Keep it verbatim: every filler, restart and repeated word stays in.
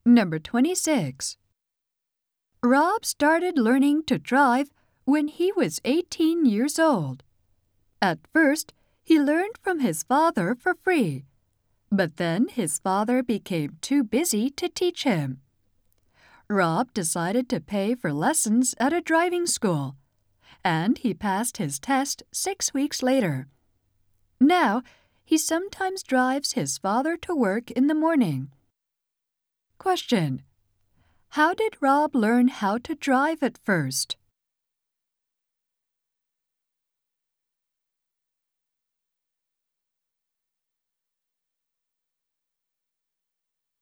Number twenty-six. Rob started learning to drive when he was eighteen years old. At first, he learned from his father for free, but then his father became too busy to teach him. Rob decided to pay for lessons at a driving school, and he passed his test six weeks later. Now, he sometimes drives his father to work in the morning. Question: How did Rob learn how to drive at first?